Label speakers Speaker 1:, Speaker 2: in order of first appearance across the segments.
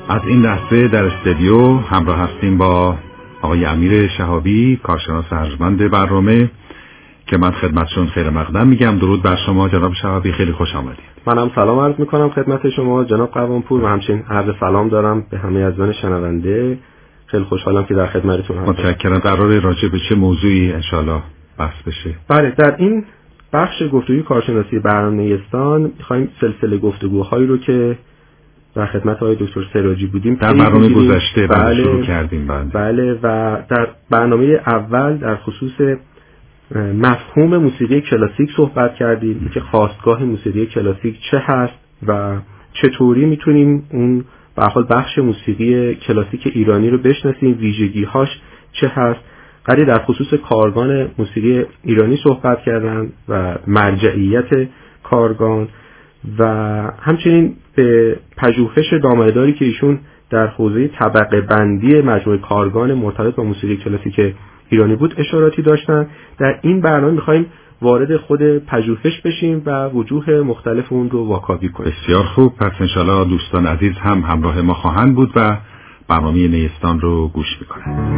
Speaker 1: از این لحظه در استودیو همراه هستیم با آقای امیر شهابی، کارشناس ارجمند برنامه که من خدمتشون خیر مقدم میگم. درود بر شما جناب شهابی، خیلی خوش آمدید.
Speaker 2: منم سلام عرض میکنم خدمت شما جناب قوامپور و همچنین عرض سلام دارم به همه عزیزان شنونده. خیلی خوشحالم که در خدمتتون هستم.
Speaker 1: متشکرم. قراره راجع به چه موضوعی انشالله بحث بشه؟
Speaker 2: بله، در این بخش گفتگوی کارشناسی برنامه نیستان میخوایم سلسله گفتگوهایی رو که در خدمت آقای دکتر سراجی بودیم
Speaker 1: در برنامه گذشته شروع کردیم.
Speaker 2: بله و در برنامه اول در خصوص مفهوم موسیقی کلاسیک صحبت کردیم که خاستگاه موسیقی کلاسیک چه هست و چطوری میتونیم اون به هر حال بخش موسیقی کلاسیک ایرانی رو بشناسیم، ویژگی‌هاش چه هست. قضیه در خصوص کارگان موسیقی ایرانی صحبت کردن و مرجعیت کارگان و همچنین به پژوهش دامنه‌داری که ایشون در حوزه طبقه بندی مجموعه کارگان مرتبط با موسیقی کلاسیک ایرانی بود اشاراتی داشتن. در این برنامه می‌خوایم وارد خود پژوهش بشیم و وجوه مختلف اون رو واکاوی کنیم.
Speaker 1: بسیار خوب. پس انشالله دوستان عزیز هم همراه ما خواهند بود و برنامه نیستان رو گوش میکنند.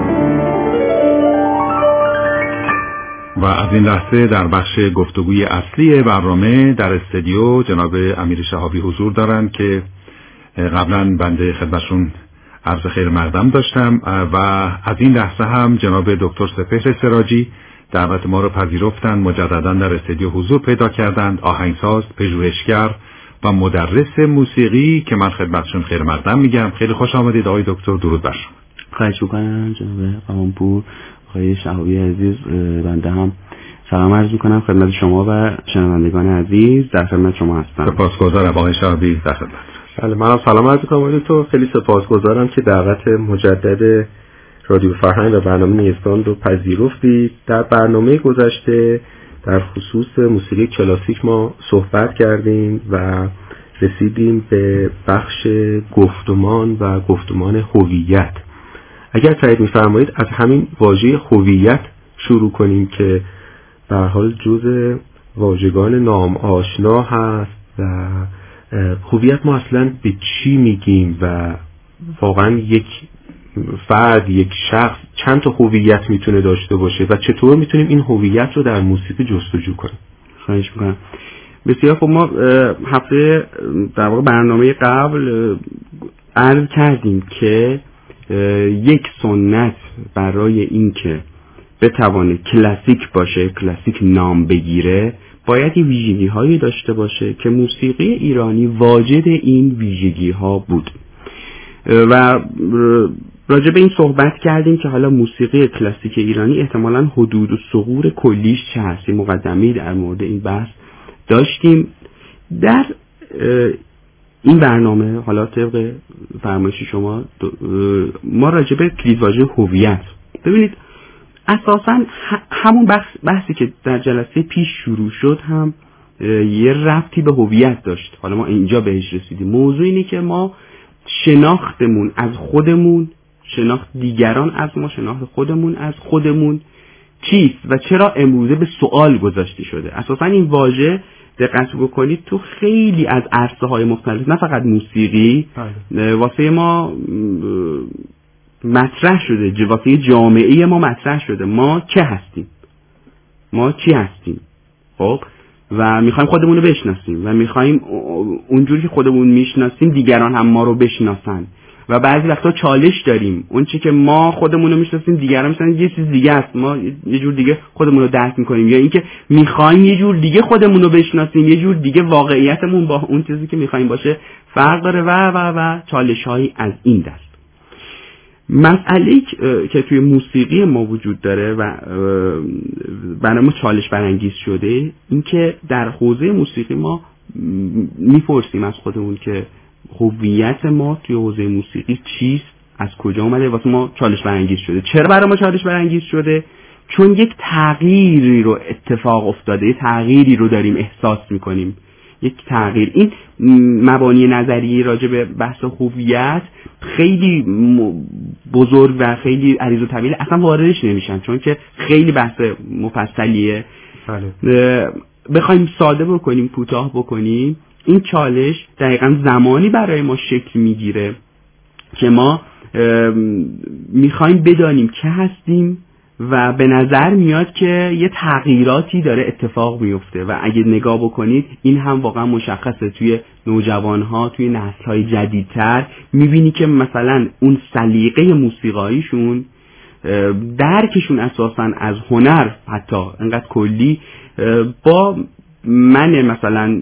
Speaker 1: و از این لحظه در بخش گفتگوی اصلی برنامه در استودیو جناب امیر شهابی حضور دارند که قبلا بنده خدمتشون عرض خیر مقدم داشتم و از این لحظه هم جناب دکتر سپهر سراجی دعوت ما رو پذیرفتند، مجددا در استودیو حضور پیدا کردند. آهنگساز، پژوهشگر و مدرس موسیقی که من خدمتشون خیر مقدم میگم. خیلی خوش آمدید آقای دکتر، درود بر شما.
Speaker 3: خواهش می‌کنم جناب قوامپور. آقای شهابی عزیز، بنده هم سلام عرض می‌کنم خدمت شما و شنوندگان عزیز. در خدمت شما هستم.
Speaker 1: سپاسگزارم آقای شهابی، در خدمت.
Speaker 2: بله، منم سلام عرض می‌کنم آقای دکتر. خیلی سپاسگزارم که دعوت مجدد رادیو فرهنگ و برنامه نیستان رو پذیرفتید. در برنامه گذشته در خصوص موسیقی کلاسیک ما صحبت کردیم و رسیدیم به بخش گفتمان و گفتمان هویت. اگر تایید می‌فرمایید از همین واژه هویت شروع کنیم که به هر حال جزء واژگان نام آشنا هست و هویت ما اصلا به چی میگیم و واقعا یک فرد، یک شخص چند تا هویت میتونه داشته باشه و چطور میتونیم این هویت رو در موسیقی جستجو کنیم؟
Speaker 3: خواهش میکنم. بسیار خب. ما هفته در واقع برنامه قبل عرض کردیم که یک سنت برای این که بتوانه کلاسیک باشه، کلاسیک نام بگیره، باید این ویژگی هایی داشته باشه که موسیقی ایرانی واجد این ویژگی ها بود و راجع به این صحبت کردیم که حالا موسیقی کلاسیک ایرانی احتمالاً حدود و ثغور کلیش چه هست. مقدمه‌ای در مورد این بحث داشتیم. در این برنامه حالا طبق فرمایش شما ما راجع به کلیدواژه هویت، ببینید اساساً همون بحثی که در جلسه پیش شروع شد هم یه ربطی به هویت داشت. حالا ما اینجا بهش رسیدیم. موضوع اینه که ما شناختمون از خودمون، شناخت دیگران از ما، شناخت خودمون از خودمون چیست و چرا امروزه به سوال گذاشته شده. اساساً این واژه دقت بکنید تو خیلی از عرصه‌های مختلف، نه فقط موسیقی، واسه ما مطرح شده، واسه جامعه ما مطرح شده. ما چه هستیم؟ ما چی هستیم؟ خب و میخوایم خودمون رو بشناسیم و میخوایم اونجوری که خودمون میشناسیم دیگران هم ما رو بشناسن و بعضی وقتا چالش داریم. اون چی که ما خودمون رو میشناسیم دیگران میشناسن یه چیز دیگه است، ما یه جور دیگه خودمون رو درک میکنیم، یا اینکه میخوایم یه جور دیگه خودمون رو بشناسیم، یه جور دیگه واقعیتمون با اون چیزی که میخوایم باشه فرق داره و چالش‌هایی از این دست. مسئله‌ای که توی موسیقی ما وجود داره و برای ما چالش برانگیز شده این که در حوزه موسیقی ما میپرسیم از خودمون که هویت ما توی حوزه موسیقی چیست، از کجا اومده. واسه ما چالش برانگیز شده. چرا برای ما چالش برانگیز شده؟ چون یک تغییری رو اتفاق افتاده، یک تغییری رو داریم احساس میکنیم، یک تغییر. این مبانی نظری راجع به بحث هویت خیلی بزرگ و خیلی عریض و طویل، اصلا واردش نمیشن چون که خیلی بحث مفصلیه. بخوایم ساده بکنیم، کوتاه بکنیم، این چالش دقیقاً زمانی برای ما شکل میگیره که ما میخوایم بدانیم که هستیم و به نظر میاد که یه تغییراتی داره اتفاق میفته و اگه نگاه بکنید این هم واقعا مشخصه توی نوجوانها، توی نسل‌های جدیدتر میبینی که مثلا اون سلیقه موسیقاییشون، درکشون اساساً از هنر حتی انقدر کلی با من مثلا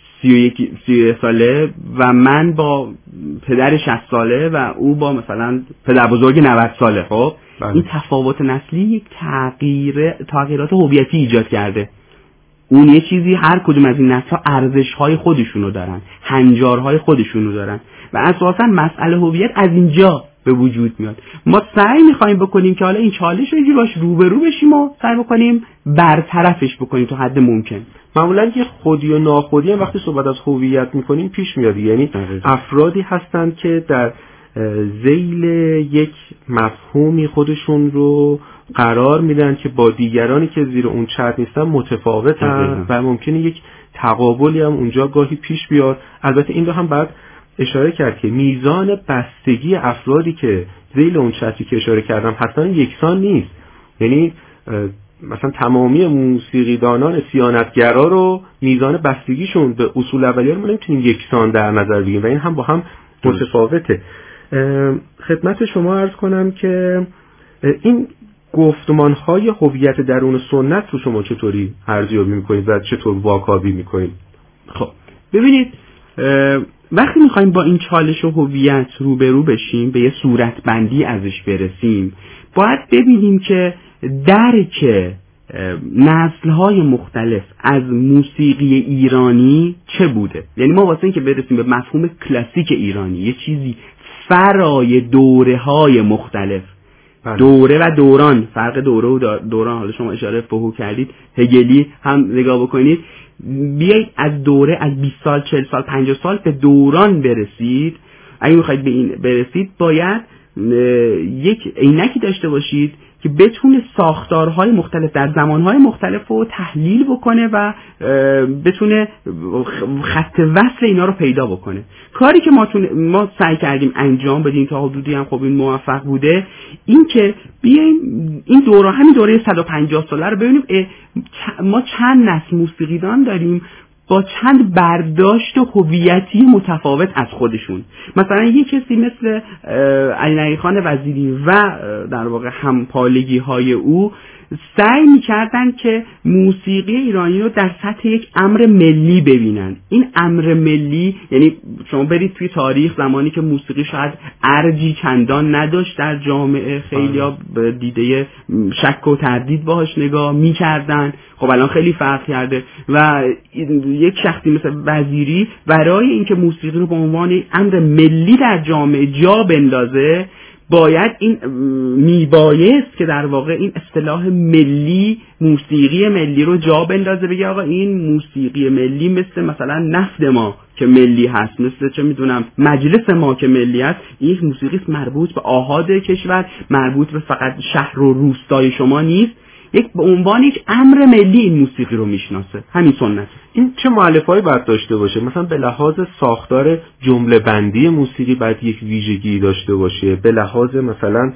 Speaker 3: 31 ساله و من با پدر 60 ساله و او با مثلا پدر بزرگ 90 ساله، خب این تفاوت نسلی یک تغییرات هویتی ایجاد کرده. اون یه چیزی، هر کدوم از این نسل‌ها ارزش‌های خودشونو دارن، هنجارهای خودشونو دارن و اساساً مسئله هویت از اینجا به وجود میاد. ما سعی می‌خوایم بکنیم که حالا این چالش رو اینجوری باش روبرو بشیم و سعی بکنیم برطرفش بکنیم تا حد ممکن.
Speaker 2: معمولا یه خودی و ناخودی هم وقتی صحبت از هویت می‌کنیم پیش میاد، یعنی افرادی هستند که در ذیل یک مفهومی خودشون رو قرار میدن که با دیگرانی که زیر اون چتر نیستن متفاوتن و ممکنه یک تقابلی هم اونجا گاهی پیش بیاد. البته این رو هم باید اشاره کرد که میزان بستگی افرادی که ذیل اون چتری که اشاره کردم حتما یکسان نیست. یعنی مثلا تمامی موسیقیدانان سیانتگرا رو میزان بستگیشون به اصول اولیه رو نمیتونیم یکسان در نظر بگیریم و این هم با هم متفاوته. خدمت شما عرض کنم که این گفتمان‌های هویت درون سنت رو شما چطوری ارزیابی می‌کنید و چطور واکاوی می‌کنید؟
Speaker 3: خب ببینید، وقتی می‌خوایم با این چالش و هویت روبرو بشیم، به یه صورتبندی ازش برسیم، باید ببینیم که درک نسل‌های مختلف از موسیقی ایرانی چه بوده. یعنی ما واسه این که برسیم به مفهوم کلاسیک ایرانی، یه چیزی فرای دوره‌های مختلف، دوره و دوران، فرق دوره و دوران، حالا شما اشاره فهو کردید، هگلی هم نگاه بکنید، بیایید از دوره از 20 سال 40 سال 50 سال به دوران برسید. اگه میخواید به این برسید باید یک عینکی داشته باشید که بتونه ساختارهای مختلف در زمانهای مختلف رو تحلیل بکنه و بتونه خط وصل اینا رو پیدا بکنه. کاری که ما سعی کردیم انجام بدیم تا حدودی هم خب این موفق بوده، این که بیایم این دوره، همین دوره 150 ساله رو ببینیم ما چند نسل موسیقیدان داریم با چند برداشت و هویتی متفاوت از خودشون. مثلا یه کسی مثل علی خان وزیری و در واقع همپالگی های او سعی می‌کردن که موسیقی ایرانی رو در سطح یک امر ملی ببینن. این امر ملی یعنی شما برید توی تاریخ، زمانی که موسیقی شاید ارجی چندان نداشت در جامعه، خیلی‌ها به دیده شک و تردید باهاش نگاه می‌کردن. خب الان خیلی فرق کرده و یک شخصی مثل وزیری برای اینکه موسیقی رو به عنوان امر ملی در جامعه جا بندازه، باید این میبایست که در واقع این اصطلاح ملی، موسیقی ملی رو جا بندازه، بگه آقا این موسیقی ملی مثلا نفت ما که ملی هست، مثل چه میدونم مجلس ما که ملی هست، این موسیقی مربوط به آحاد کشور، مربوط به فقط شهر و روستای شما نیست، یک به عنوان یک امر ملی این موسیقی رو میشناسه. همین سنت.
Speaker 2: این چه مؤلفه‌ای باید داشته باشه؟ مثلا به لحاظ ساختار جمله بندی موسیقی باید یک ویژگی داشته باشه، به لحاظ مثلا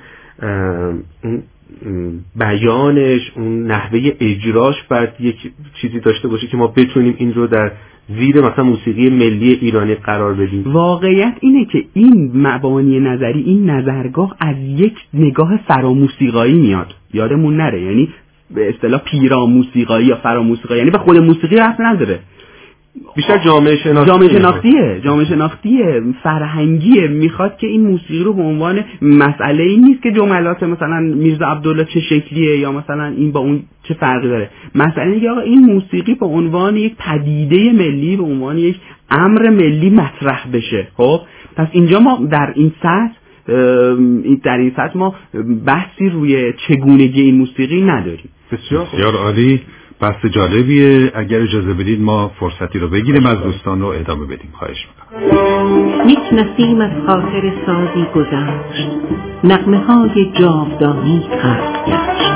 Speaker 2: بیانش، اون نحوه اجراش باید یک چیزی داشته باشه که ما بتونیم این رو در زیر مثلا موسیقی ملی ایرانی قرار بدیم.
Speaker 3: واقعیت اینه که این مبانی نظری، این نظرگاه از یک نگاه فراموسیقایی میاد، یادمون نره، یعنی به اصطلاح پیرا موسیقایی یا فراموسیقایی، یعنی به خود موسیقی ربط نداره،
Speaker 2: بیشتر جامعه
Speaker 3: شناختیه، فرهنگیه. میخواد که این موسیقی رو به عنوان مسئله ای نیست که جملات مثلا میرزا عبدالله چه شکلیه یا مثلا این با اون چه فرقی داره، مسئله اینه که آقا این موسیقی به عنوان یک پدیده ملی، به عنوان یک امر ملی مطرح بشه. خب پس اینجا ما در این سطح ما بحثی روی چگونگی این موسیقی نداریم.
Speaker 1: بسیار عالی، بحث جالبیه. اگر اجازه بدید ما فرصتی رو بگیریم از دوستان رو ادامه بدیم. خواهش میکنم.
Speaker 4: یک نسیم از خاطر سازی گذشت، نغمه های جاودانی خلق گشت.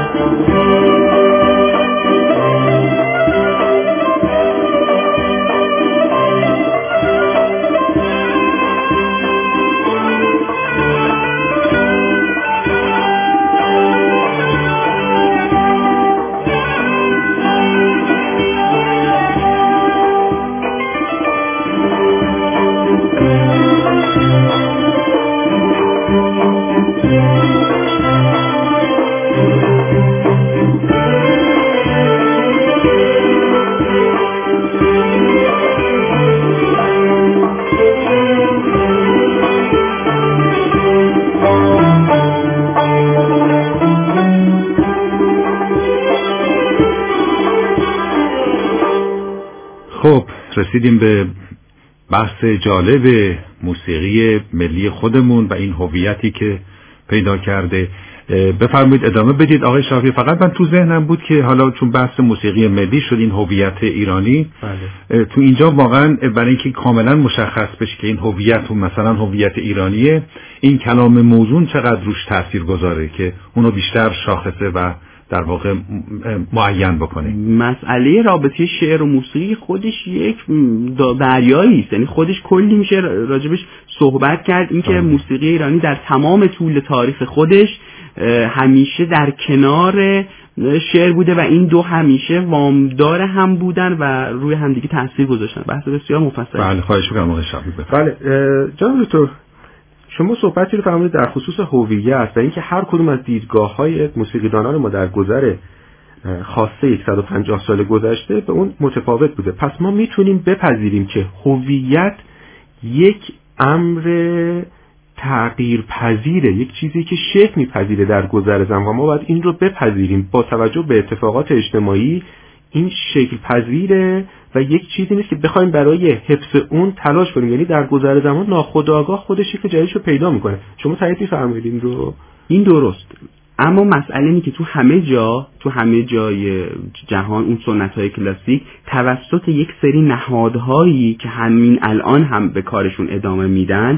Speaker 1: خب رسیدیم به بحث جالب موسیقی ملی خودمون و این هویتی که پیدا کرده. بفرمایید ادامه بدید آقای شافعی. فقط من تو ذهنم بود که حالا چون بحث موسیقی ملی شد، این هویت ایرانی، بله. تو اینجا واقعا برای اینکه کاملا مشخص بشه که این هویت مثلا هویت ایرانیه، این کلام موزون چقدر روش تأثیر گذاره که اونو بیشتر شاخصه و در واقع معین بکنه.
Speaker 3: مسئله رابطه شعر و موسیقی خودش یک دریایی است، یعنی خودش کلی میشه راجبش صحبت کرد. اینکه موسیقی ایرانی در تمام طول تاریخ خودش همیشه در کنار شعر بوده و این دو همیشه وامدار هم بودن و روی همدیگه تاثیر گذاشتن. بحث بسیار مفصل.
Speaker 1: بله خواهش می‌کنم آقای شافعی.
Speaker 2: بله جناب دکتر، شما صحبتی رو فرمودید در خصوص هویت و اینکه هر کدوم از دیدگاه‌های موسیقیدانان ما در گذر خاصه 150 سال گذشته به اون متفاوت بوده. پس ما میتونیم بپذیریم که هویت یک امر تغییر پذیره، یک چیزی که شکل میپذیره در گذر زمان و ما باید این رو بپذیریم. با توجه به اتفاقات اجتماعی این شکل پذیره و یک چیزی نیست که بخوایم برای حفظ اون تلاش کنیم، یعنی در گذر زمان ناخودآگاه خودش شکل جدیدشو پیدا میکنه. شما تایید می‌فرمایید این رو؟
Speaker 3: این درست، اما مسئله اینه که تو همه جای جهان اون سنت‌های کلاسیک توسط یک سری نهادهایی که همین الان هم به کارشون ادامه میدن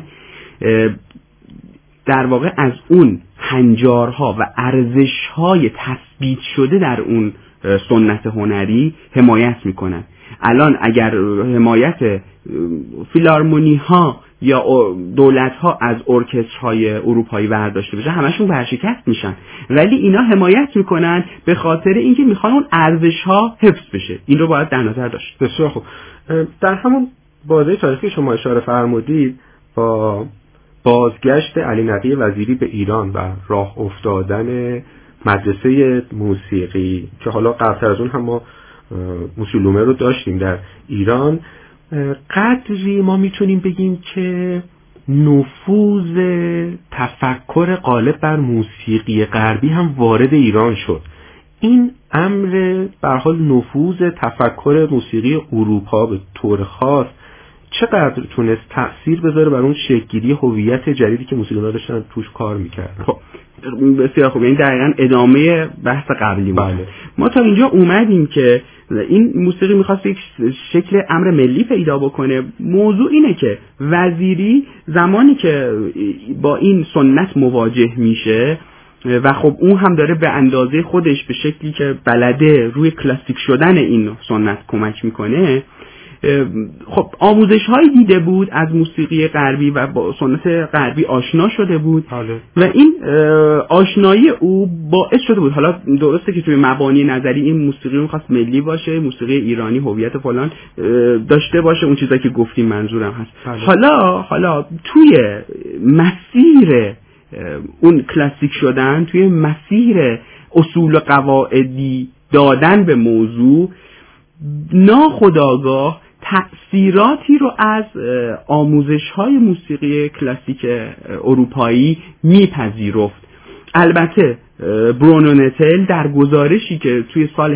Speaker 3: در واقع از اون هنجارها و ارزش‌های تثبیت شده در اون سنت هنری حمایت میکنن. الان اگر حمایت فیلارمونی ها یا دولت ها از ارکسترهای اروپایی برداشته بشه همشون ورشکست میشن، ولی اینا حمایت میکنن به خاطر اینکه میخوان اون ارزش ها حفظ بشه. این رو باید در نظر داشت.
Speaker 2: بسیار خوب. در همون بازه تاریخی شما اشاره فرمودید با بازگشت علی نقی وزیری به ایران و راه افتادن مدرسه موسیقی که حالا قبل از اون هم ما موسیلومه رو داشتیم در ایران، قدری ما میتونیم بگیم که نفوذ تفکر غالب بر موسیقی غربی هم وارد ایران شد. این امر به هر حال نفوذ تفکر موسیقی اروپا به طور خاص چقدر تونست تأثیر بذاره بر اون شکل‌گیری هویت جدیدی که موسیقی‌دان‌ها داشتن توش کار می‌کردن؟
Speaker 3: خب بسیار خوب، یعنی دقیقاً ادامه بحث قبلی بود.
Speaker 2: بله.
Speaker 3: ما تا اینجا اومدیم که این موسیقی می‌خواست یک شکل امر ملی پیدا بکنه. موضوع اینه که وزیری زمانی که با این سنت مواجه میشه و خب اون هم داره به اندازه خودش به شکلی که بلده روی کلاسیک شدن این سنت کمک میکنه، خب آموزش هایی دیده بود از موسیقی غربی و با سنت غربی آشنا شده بود و این آشنایی او باعث شده بود. حالا درسته که توی مبانی نظری این موسیقی می‌خواست ملی باشه، موسیقی ایرانی هویت فلان داشته باشه، اون چیزایی که گفتیم منظورم هست. حالا توی مسیر اون کلاسیک شدن، توی مسیر اصول و قواعدی دادن به موضوع، ناخودآگاه تأثیراتی رو از آموزش‌های موسیقی کلاسیک اروپایی میپذیرفت. البته برونو نتل در گزارشی که توی سال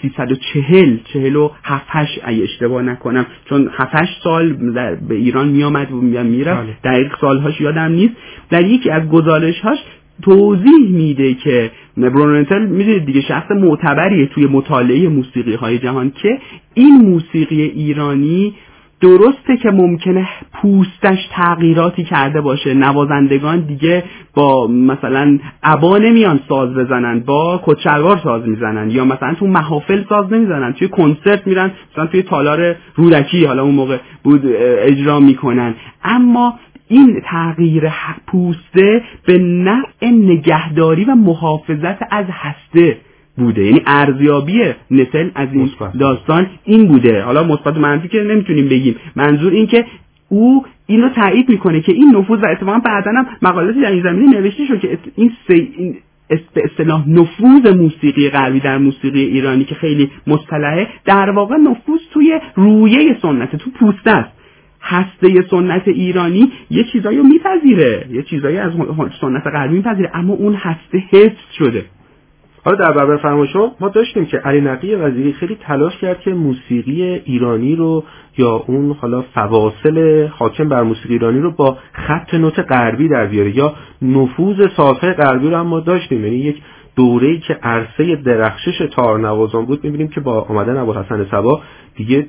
Speaker 3: 1347 اگه اشتباه نکنم، چون 7 سال به ایران میامد و میرفت، دقیق سالهاش یادم نیست، در یکی از گزارش‌هاش توضیح میده که برونو نتل میدونید دیگه شخص معتبریه توی مطالعه موسیقی های جهان، که این موسیقی ایرانی درسته که ممکنه پوستش تغییراتی کرده باشه، نوازندگان دیگه با مثلا عبا نمیان ساز بزنن، با کچلوار ساز میزنن، یا مثلا تو محافل ساز نمیزنن، توی کنسرت میرن مثلا توی تالار رودکی حالا اون موقع بود اجرا میکنن. اما این تغییر پوسته به نفع نگهداری و محافظت از هسته بوده، یعنی ارزیابی نتل از این داستان این بوده. حالا مثبت و منفی که نمیتونیم بگیم، منظور این که او اینو تایید میکنه که این نفوذ، و اتفاقا بعداً هم مقالاتی در این زمینه نوشته شد که این به اصطلاح نفوذ موسیقی غربی در موسیقی ایرانی که خیلی مصطلحه، در واقع نفوذ توی رویه سنت، تو پوسته است. هسته سنت ایرانی یه چیزایی رو میپذیره، یه چیزایی از سنت غربی میپذیره، اما اون هسته حفظ شده.
Speaker 2: حالا در برابر فرمایش شما ما داشتیم که علی نقی وزیری خیلی تلاش کرد که موسیقی ایرانی رو یا اون حالا فواصل حاکم بر موسیقی ایرانی رو با خط نوت غربی در بیاره، یا نفوذ سازهای غربی رو هم ما داشتیم. یعنی یک دوره‌ای که عرصه درخشش تارنوازان بود، می‌بینیم که با آمدن ابوالحسن صبا دیگه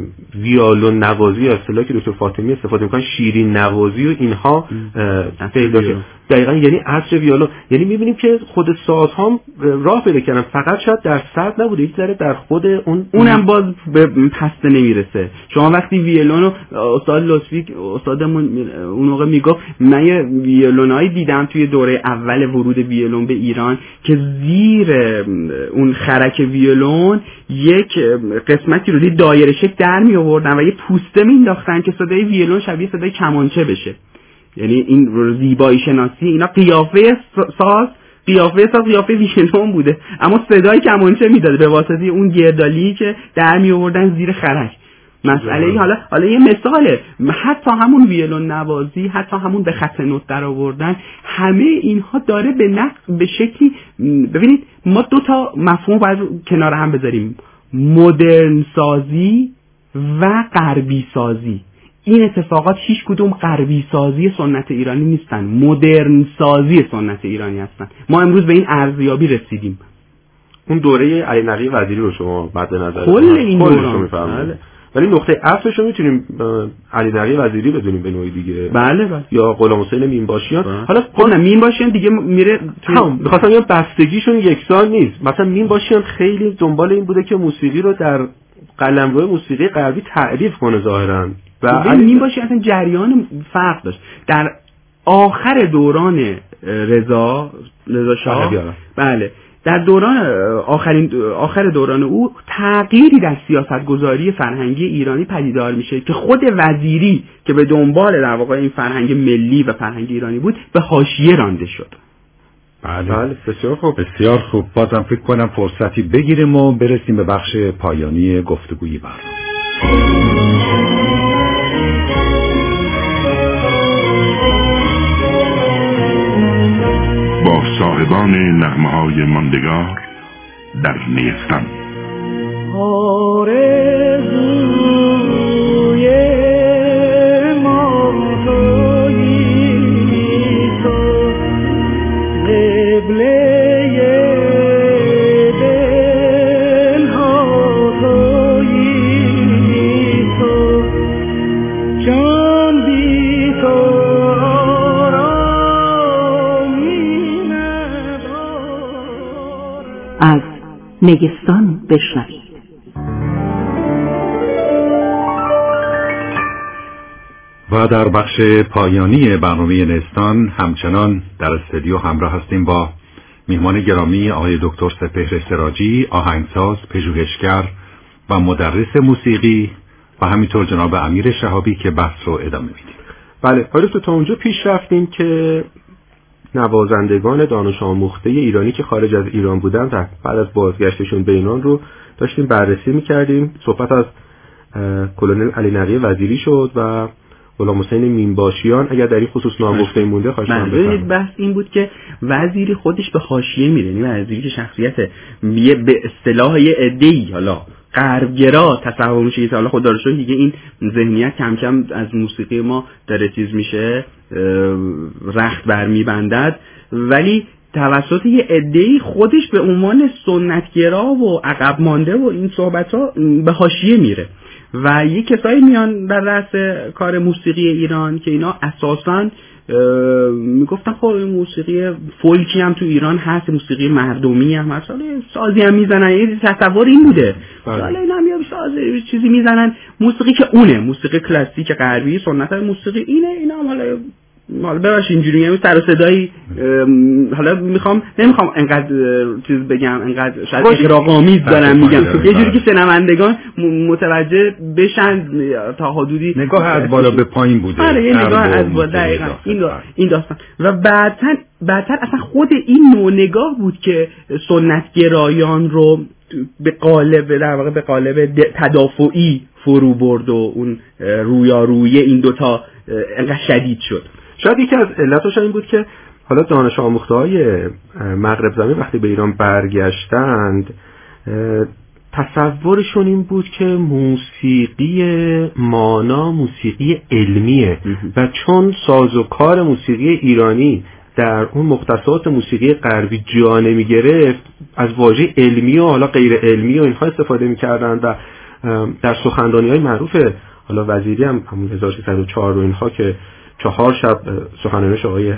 Speaker 2: ویولون نوازی یا اصطلاحی که دکتر فاطمی استفاده می‌کنن شیرین نوازی و اینها پیدا شد. دقیقاً یعنی عصر ویولون، یعنی می‌بینیم که خود سازها راه پیدا کردن، فقط شاید در سطح نبوده، یک ذره در خود
Speaker 3: اونم باز به پسته نمیرسه. شما وقتی ویولون رو استاد لطفی استادمون اون موقع میگفت من یه ویولونایی دیدم توی دوره اول ورود ویولون به ایران که زیر اون خرک ویولون یک قسمتی رو دایره شکل در می آوردن و یه پوسته مینداختن که صدای ویولون شبیه صدای کمانچه بشه. یعنی این زیبایی شناسی، اینا قیافه ساز قیافه ویولون بوده، اما صدای کمانچه میداده به واسطه اون گردالی که در می آوردن زیر خرک. مسئله حالا یه مثاله، حتی همون ویولون نوازی، حتی همون به خط نوت در آوردن، همه اینها داره به شکلی، ببینید ما دو تا مفهوم باید کنار هم بذاریم، مدرن سازی و غربی سازی. این اتفاقات هیچ کدوم غربی سازی سنت ایرانی نیستن، مدرن سازی سنت ایرانی هستن. ما امروز به این ارزیابی رسیدیم.
Speaker 2: اون دوره علی نقی وزیری رو شما مد نظر
Speaker 3: کل این دوران،
Speaker 2: ولی نقطه عطفش رو میتونیم علی نقی وزیری بدونیم به نوعی دیگه.
Speaker 3: بله.
Speaker 2: یا غلام حسین مینباشیان.
Speaker 3: حالا خب مینباشیان دیگه میره
Speaker 2: می‌خواستم بگم بستگیشون یکسان نیست. مثلا مینباشیان خیلی دنبال این بوده که موسیقی رو در قلمرو موسیقی غربی تعریف کنه ظاهراً، و
Speaker 3: مینباشیان اصلا جریان فرق داشت. در آخر دوران رضا شاه، بله، در دوران آخر دوران او تغییری در سیاستگذاری فرهنگی ایرانی پدیدار میشه که خود وزیری که به دنبال در واقع این فرهنگ ملی و فرهنگ ایرانی بود به حاشیه رانده شد.
Speaker 1: بله، بسیار خوب. بازم فکر کنم فرصتی بگیریم و برسیم به بخش پایانی گفتگوی برنامه.
Speaker 5: با صاحبان نغمه‌های ماندگار در نیستان.
Speaker 6: آرزوی ما تویی تو، قبله دلها تویی تو، جان بی تو
Speaker 4: از نگستان بشنوید.
Speaker 1: و در بخش پایانی برنامه نگستان همچنان در استودیو همراه هستیم با میهمان گرامی آقای دکتر سپهر سراجی، آهنگساز، پژوهشگر و مدرس موسیقی، و همینطور جناب امیر شهابی که بحث رو ادامه میدیم.
Speaker 2: بله، حالا تا اونجا پیش رفتیم که نوازندگان دانش آموخته ایرانی که خارج از ایران بودن و بعد از بازگشتشون به ایران رو داشتیم بررسی می‌کردیم. صحبت از کلونل علی نقی وزیری شد و غلام حسین مینباشیان. اگر در این خصوص نام گفته مونده خواهش می‌کنم بفرمایید.
Speaker 3: بحث این بود که وزیری خودش به حاشیه میره، یعنی وزیری که شخصیت به اصطلاح یه عده‌ای حالا غربگرا تصور میشه که حالا خدا رو شکر دیگه این ذهنیت کم کم از موسیقی ما داره چیز میشه، رخت برمیبندد، ولی توسط یه عده‌ای خودش به عنوان سنتگرا و عقب مانده و این صحبت‌ها به حاشیه میره و یه کسایی میان در رأس کار موسیقی ایران که اینا اساساً میگفتن خب موسیقی فولکی هم تو ایران هست، موسیقی مردمی هم هست، سازی هم میزنن. یه تصور این بوده حالا اینا هم یه سازی چیزی میزنن، موسیقی که اونه موسیقی کلاسیک غربی، سنت موسیقی اینه، اینا هم حالا حالا ببخشید اینجوری میگم سر و صدایی، حالا نمیخوام انقدر چیز بگم، انقدر شاید اغراق‌آمیز دارم میگم، یه جوری که شنوندگان متوجه بشن تا حدودی.
Speaker 1: نگاه از بالا به پایین بوده.
Speaker 3: آره یه نگاه از بالا، دقیقاً این داستان. و بعدتر اصلا خود این نوع نگاه بود که سنت گرایان رو به قالب، در واقع به قالب تدافعی فرو برد و اون رویارویی این دوتا انقدر شدید شد.
Speaker 2: شاید یکی از علتش این بود که حالا دانش آموخته‌های مغرب زمین وقتی به ایران برگشتند تصورشون این بود که موسیقی مانا موسیقی علمیه و چون سازوکار موسیقی ایرانی در اون مختصات موسیقی غربی جا نمی گرفت، از واژه علمی و حالا غیر علمی و اینها استفاده می کردن و در سخنرانی های معروف حالا وزیری هم همون 1304 و اینها که 4 شب سخنرانیش آقای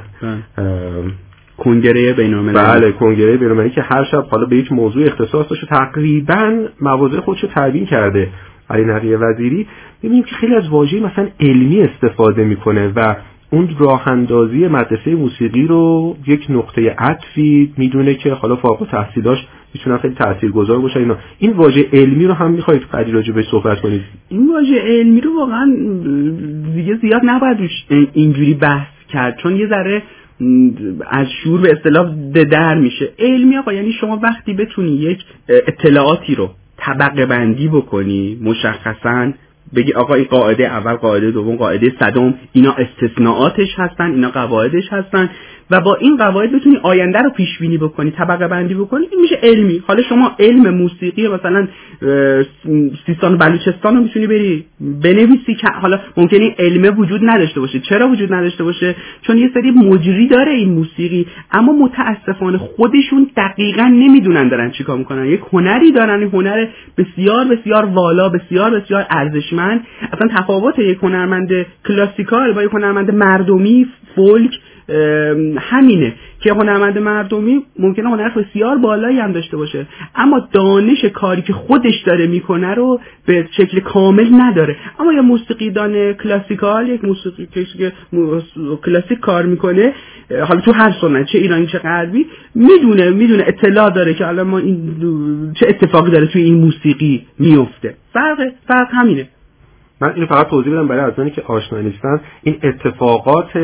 Speaker 3: کنگره بین‌المللی،
Speaker 2: بله کنگره بین‌المللی که هر شب حالا به یک موضوع اختصاص داشته، تقریبا مواضع خودش رو تبیین کرده. علی نقی وزیری می‌بینیم که خیلی از واژه مثلا علمی استفاده میکنه و اون راه اندازی مدرسه موسیقی رو یک نقطه عطفی میدونه که حالا فارغ التحصیلاش میتونه خیلی تاثیرگذار باشه. این واژه علمی رو هم میخواید قدری راجع بهش صحبت کنید؟
Speaker 3: این واژه علمی رو واقعا دیگه زیاد نباید اینجوری بحث کرد، چون یه ذره از شور به اصطلاح در میشه. علمی آقا یعنی شما وقتی بتونی یک اطلاعاتی رو طبقه بندی بکنی، مشخصاً بگی آقا این قاعده اول، قاعده دوم، قاعده صدم، اینا استثناءاتش هستن، اینا قواعدش هستن و با این قواعد بتونی آینده رو پیش بینی بکنی، طبقه بندی بکنی، این میشه علمی. حالا شما علم موسیقی مثلا سیستان و بلوچستان رو میتونی بری بنویسی که حالا ممکنه علم وجود نداشته باشه. چرا وجود نداشته باشه؟ چون یه سری مجری داره این موسیقی، اما متاسفانه خودشون دقیقاً نمیدونن دارن چیکار میکنن. یک هنری دارن، این هنر بسیار بسیار والا، بسیار بسیار ارزشمند. اصلا تفاوت یک هنرمند کلاسیکال با یک هنرمند مردمی فولک همینه که هنرمند مردمی ممکنه هنر بسیار بالایی هم داشته باشه، اما دانش کاری که خودش داره میکنه رو به شکل کامل نداره. اما یه موسیقیدان کلاسیکال، یک موسیقی که کلاسیک کار میکنه، حالا تو هر سنت چه ایرانی چه غربی، میدونه اطلاع داره که حالا ما این چه اتفاقی داره توی این موسیقی میفته. فرق همینه.
Speaker 2: من اینو فقط توضیح بدم برای ازانی که آشنا نیستن. این اتفاقات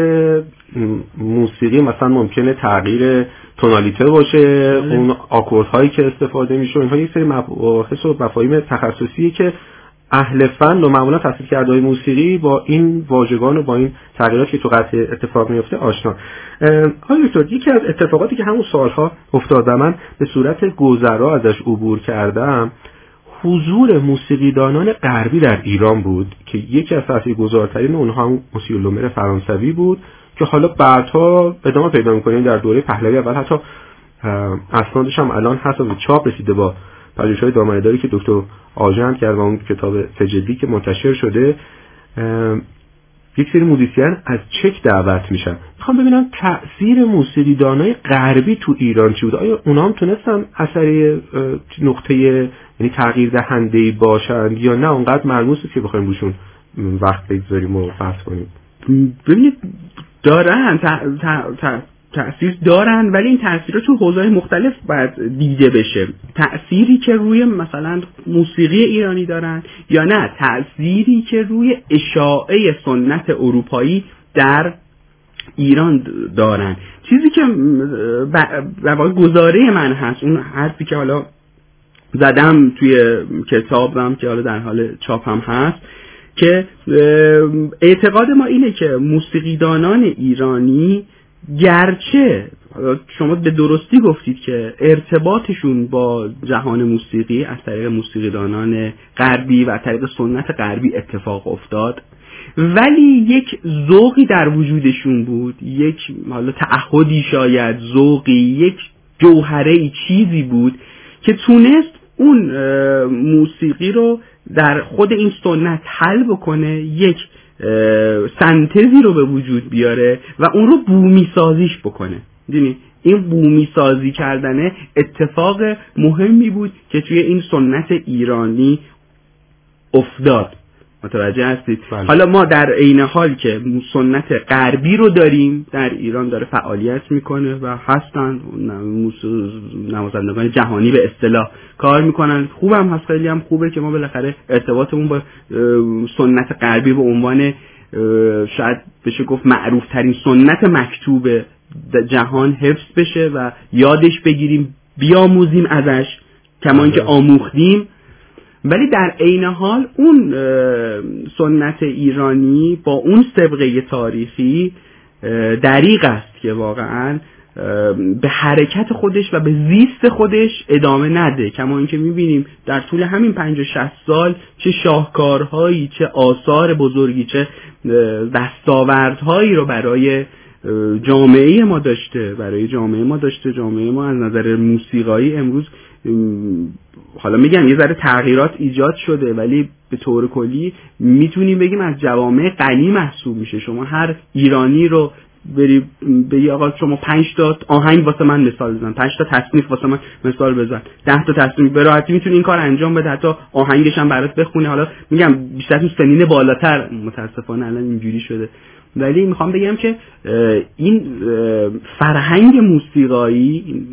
Speaker 2: موسیقی مثلا ممکنه تغییر تونالیته باشه، اون آکوردهایی که استفاده میشه، اینها یک سری مباحث و مفاهیم تخصصیه که اهل فن و معمولا تحصیل کرده موسیقی با این واژگان و با این تغییراتی که تو قطعه اتفاق میفته آشنا. آقای دکتر، یکی از اتفاقاتی که همون سالها افتاد من به صورت گذرا ازش عبور کردم، حضور موسیقیدانان غربی در ایران بود که یکی از تاثیرگذارترین اونها هم موسیو لومر فرانسوی بود که حالا بعدها ادامه پیدا می‌کنیم در دوره پهلوی اول. حتی اسنادش هم الان هست و چاپ رسیده با پژوهش‌های دامنه‌داری که دکتر آژند کرد و اون کتاب سجدی که منتشر شده. یک سری موزیسین از چک دعوت میشن. میخوام ببینم تأثیر موسیقیدانای غربی تو ایران چی بود؟ آیا اونا هم تونستن اثر نقطه یعنی تغییر دهنده‌ای باشند یا نه اونقدر ملموسه که بخوایم روشون وقت بگذاریم و بحث کنیم؟
Speaker 3: ببینید دارن تأثیر دارن، ولی این تأثیر تو حوزه‌های مختلف باید دیده بشه. تأثیری که روی مثلا موسیقی ایرانی دارن یا نه تأثیری که روی اشاعه سنت اروپایی در ایران دارن. چیزی که در واقع گزاره من هست، اون حرفی که حالا زدم توی کتابم که حالا در حال چاپ هم هست، که اعتقاد ما اینه که موسیقیدانان ایرانی گرچه شما به درستی گفتید که ارتباطشون با جهان موسیقی از طریق موسیقیدانان غربی و از طریق سنت غربی اتفاق افتاد، ولی یک ذوقی در وجودشون بود، یک حالا تعهدی، شاید ذوقی، یک جوهره چیزی بود که تونست اون موسیقی رو در خود این سنت حل بکنه، یک سنتزی رو به وجود بیاره و اون رو بومی سازیش بکنه. دیدین این بومی سازی کردن اتفاق مهمی بود که توی این سنت ایرانی افتاد. متوجه هستید؟
Speaker 2: بله.
Speaker 3: حالا ما در عین حال که سنت غربی رو داریم، در ایران داره فعالیت میکنه و هستن نوازندگان جهانی به اصطلاح کار میکنن، خوبم هست، خیلی هم خوبه که ما بالاخره ارتباطمون با سنت غربی به عنوان شاید بشه گفت معروف ترین سنت مکتوب جهان حفظ بشه و یادش بگیریم، بیاموزیم ازش کما اینکه آموختیم. ولی در عین حال اون سنت ایرانی با اون سابقه تاریخی دریغ است که واقعا به حرکت خودش و به زیست خودش ادامه نده، کما اینکه میبینیم در طول همین 50-60 سال چه شاهکارهایی، چه آثار بزرگی، چه دستاوردهایی رو برای جامعه ما داشته. جامعه ما از نظر موسیقایی امروز حالا میگم یه ذره تغییرات ایجاد شده، ولی به طور کلی میتونیم بگیم از جوامع غنی محسوب میشه. شما هر ایرانی رو بری آقا شما 5 تا آهنگ واسه من مثال بزن، 5 تا تصنیف واسه من مثال بزن، 10 تا تصنیف، به راحتی میتونی این کار انجام بده، حتی آهنگش هم برات بخونه. حالا میگم بیشتر تو سنین بالاتر متاسفانه الان اینجوری شده، ولی میخوام بگم که این فرهنگ موسیقایی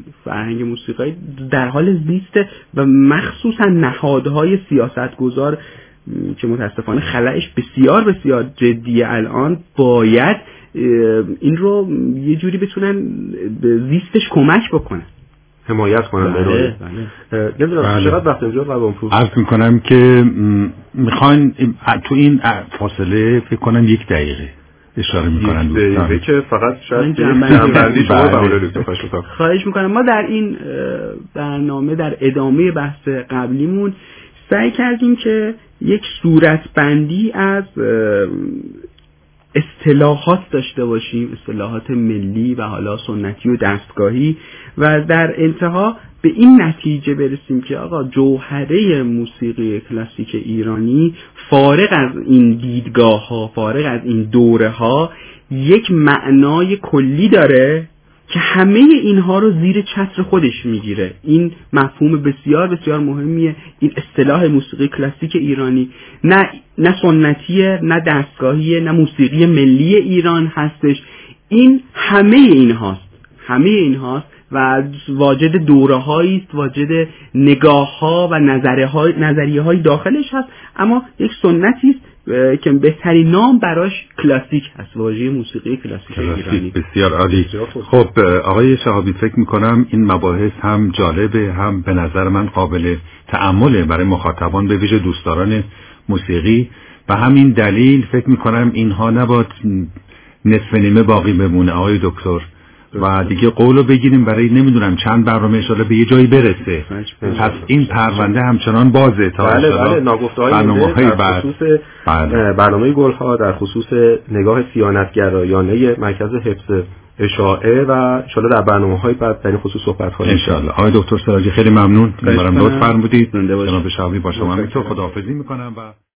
Speaker 3: در حال زیست و مخصوصا نهادهای سیاستگزار که متاسفانه خلأش بسیار بسیار جدیه الان، باید این رو یه جوری بتونن به زیستش کمک بکنن،
Speaker 2: حمایت کنن.
Speaker 3: بله.
Speaker 2: نمیدونم چقدر وقت اینجا قبول پور
Speaker 1: عرض میکنم که میخواین تو این فاصله فکر کنم 1 دقیقه اشاره میکنن دوستان
Speaker 2: که فقط شاید جنبندی شما بله.
Speaker 3: خواهش میکنم. ما در این برنامه در ادامه بحث قبلیمون سعی کردیم که یک صورتبندی از اصطلاحات داشته باشیم، اصطلاحات ملی و حالا سنتی و دستگاهی، و در انتها به این نتیجه برسیم که آقا جوهره موسیقی کلاسیک ایرانی فارغ از این دیدگاه ها، فارغ از این دوره ها، یک معنای کلی داره که همه اینها رو زیر چتر خودش میگیره. این مفهوم بسیار بسیار مهمیه. این اصطلاح موسیقی کلاسیک ایرانی نه سنتیه، نه دستگاهیه، نه موسیقی ملی ایران هستش. این همه اینهاست و واجد دوره‌هایی است، واجد نگاه‌ها و نظریه‌های داخلش هست، اما یک سنتی است که بهترین نام براش کلاسیک هست، واژه موسیقی کلاسیک ایرانی.
Speaker 1: بسیار عالی. خب آقای شهابی، فکر می‌کنم این مباحث هم جالبه، هم به نظر من قابل تأمله برای مخاطبان، به ویژه دوستداران موسیقی. و همین دلیل فکر می‌کنم اینها نباید نصف نیمه باقی بمونه آقای دکتر، و دیگه قولو بگیریم برای نمیدونم چند برنامه انشالله به یه جایی برسه. پس این پرونده همچنان بازه تا
Speaker 2: بله ناگفته‌های در خصوص برنامه گلها، در خصوص نگاه سیانتگرایانه مرکز حفظ اشاعه، و انشالله در برنامه‌های بعد در این خصوص صحبت کنیم
Speaker 1: انشالله. آقای دکتر سراجی خیلی ممنون، برام لطف فرمودید. جناب شهابی با شما همینطور خداحافظی میکنم و